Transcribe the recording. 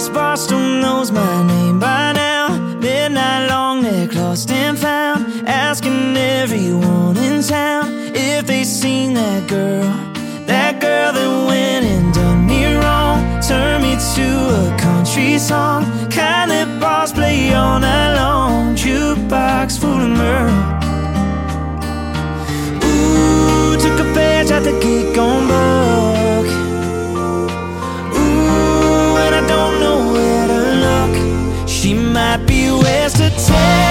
bar still knows my name by now. Midnight long neck lost and found, asking everyone in town if they seen that girl that went and done me wrong. Turned me to a country song, kind that bars play all night long. Jukebox full of Merle. Ooh, took a page out the gig on Buck. Ooh, and I don't know where to look. She might be west of town.